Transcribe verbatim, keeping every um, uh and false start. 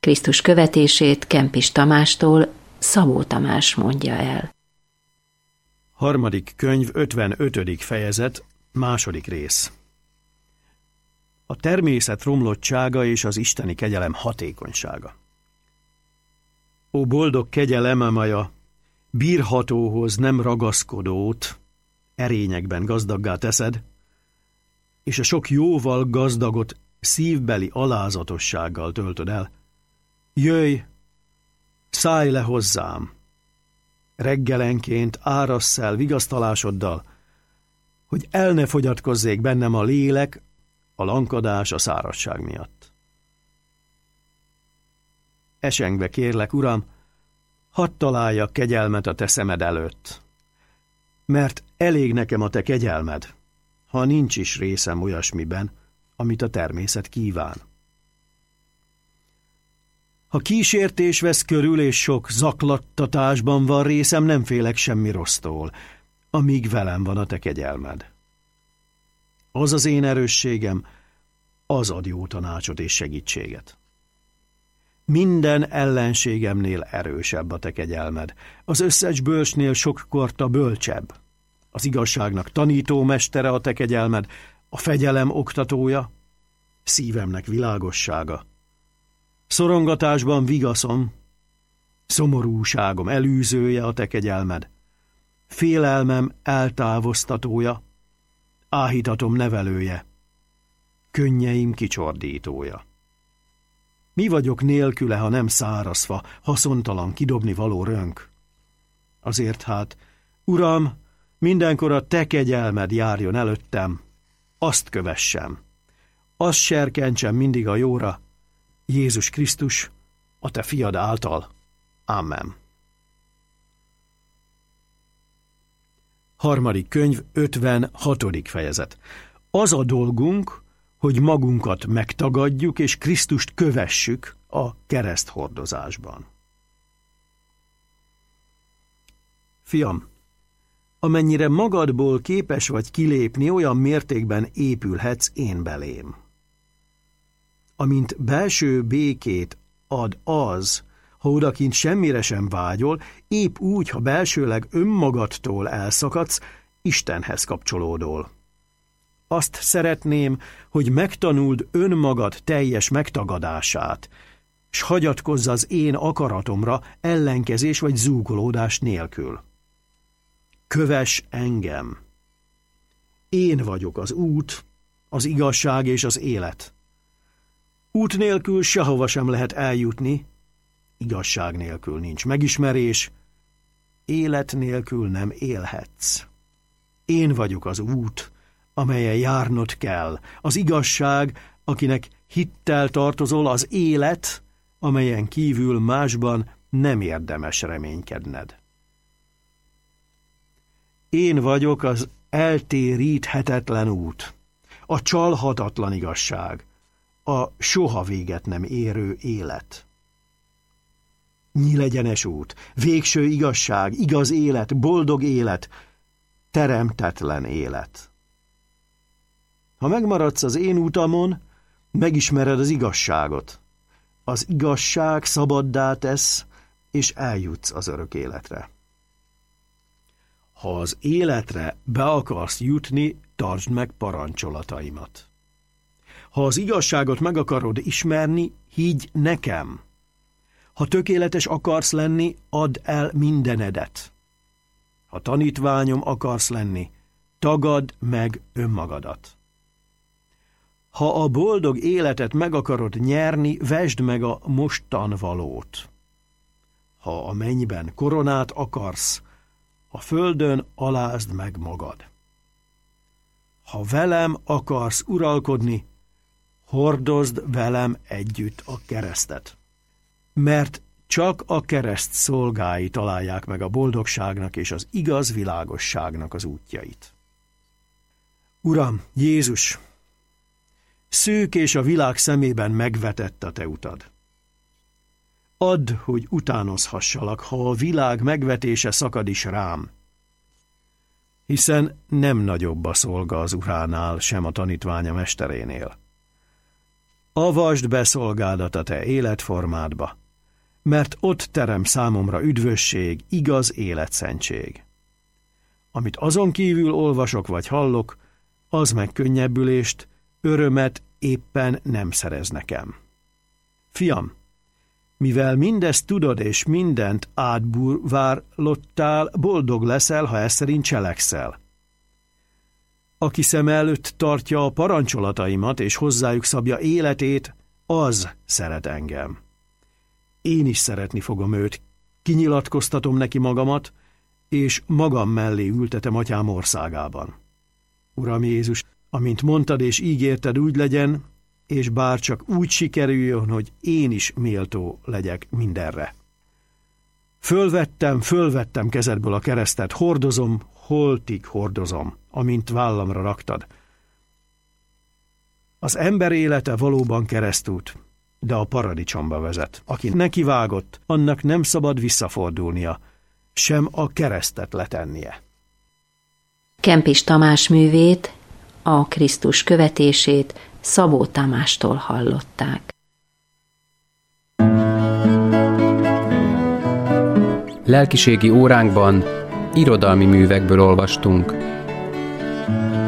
Krisztus követését Kempis Tamástól Szabó Tamás mondja el. Harmadik könyv, ötvenötödik fejezet, második rész. A természet romlottsága és az isteni kegyelem hatékonysága. Ó boldog kegyelem, amely a bírhatóhoz nem ragaszkodót erényekben gazdaggá teszed, és a sok jóval gazdagot szívbeli alázatossággal töltöd el. Jöjj, szállj le hozzám! Reggelenként árassz el vigasztalásoddal, hogy el ne fogyatkozzék bennem a lélek, a lankadás, a szárazság miatt. Esengve kérlek, Uram, hadd találjak kegyelmet a te szemed előtt, mert elég nekem a te kegyelmed, ha nincs is részem olyasmiben, amit a természet kíván. Ha kísértés vesz körül és sok zaklattatásban van részem, nem félek semmi rossztól, amíg velem van a te kegyelmed. Az az én erősségem, az ad jó tanácsot és segítséget. Minden ellenségemnél erősebb a te kegyelmed, az összes bölcsnél sokkorta bölcsebb. Az igazságnak tanító mestere a te kegyelmed, a fegyelem oktatója, szívemnek világossága. Szorongatásban vigaszom, szomorúságom elűzője a te kegyelmed, félelmem eltávoztatója, áhítatom nevelője, könnyeim kicsordítója. Mi vagyok nélküle, ha nem szárazfa, haszontalan, kidobni való rönk? Azért hát, Uram, mindenkor a te kegyelmed járjon előttem, azt kövessem, azt serkentsem mindig a jóra, Jézus Krisztus, a te fiad által. Amen. Harmadik könyv, ötvenhatodik fejezet. Az a dolgunk, hogy magunkat megtagadjuk, és Krisztust kövessük a kereszthordozásban. Fiam, amennyire magadból képes vagy kilépni, olyan mértékben épülhetsz én belém. Amint belső békét ad az, ha odakint semmire sem vágyol, épp úgy, ha belsőleg önmagadtól elszakadsz, Istenhez kapcsolódol. Azt szeretném, hogy megtanuld önmagad teljes megtagadását, s hagyatkozz az én akaratomra ellenkezés vagy zúgolódás nélkül. Kövess engem! Én vagyok az út, az igazság és az élet. Út nélkül sehova sem lehet eljutni, igazság nélkül nincs megismerés, élet nélkül nem élhetsz. Én vagyok az út, amelyen járnod kell, az igazság, akinek hittel tartozol, az élet, amelyen kívül másban nem érdemes reménykedned. Én vagyok az eltéríthetetlen út, a csalhatatlan igazság, a soha véget nem érő élet. Nyílegyenes út, végső igazság, igaz élet, boldog élet, teremtetlen élet. Ha megmaradsz az én utamon, megismered az igazságot. Az igazság szabaddá tesz, és eljutsz az örök életre. Ha az életre be akarsz jutni, tartsd meg parancsolataimat. Ha az igazságot meg akarod ismerni, higgy nekem. Ha tökéletes akarsz lenni, add el mindenedet. Ha tanítványom akarsz lenni, tagadd meg önmagadat. Ha a boldog életet meg akarod nyerni, vesd meg a mostanvalót. Ha a mennyben koronát akarsz, a földön alázd meg magad. Ha velem akarsz uralkodni, hordozd velem együtt a keresztet. Mert csak a kereszt szolgái találják meg a boldogságnak és az igaz világosságnak az útjait. Uram, Jézus, szűk és a világ szemében megvetett a te utad. Add, hogy utánozhassalak, ha a világ megvetése szakad is rám. Hiszen nem nagyobb a szolga az uránál, sem a tanítványa mesterénél. avasd be szolgádat a te életformádba, mert ott terem számomra üdvösség, igaz életszentség. Amit azon kívül olvasok vagy hallok, az meg könnyebbülést, örömet éppen nem szerez nekem. Fiam, mivel mindezt tudod és mindent átbúvárlottál, boldog leszel, ha ezt szerint cselekszel. Aki szem előtt tartja a parancsolataimat és hozzájuk szabja életét, az szeret engem. Én is szeretni fogom őt, kinyilatkoztatom neki magamat, és magam mellé ültetem atyám országában. Uram Jézus, amint mondtad és ígérted, úgy legyen, és bár csak úgy sikerüljön, hogy én is méltó legyek mindenre. Fölvettem, fölvettem kezedből a keresztet, hordozom, holtig hordozom, amint vállamra raktad. Az ember élete valóban keresztút, de a paradicsomba vezet. Aki nekivágott, annak nem szabad visszafordulnia, sem a keresztet letennie. Kempis Tamás művét, a Krisztus követését Szabó Tamástól hallották. Lelkiségi óránkban irodalmi művekből olvastunk.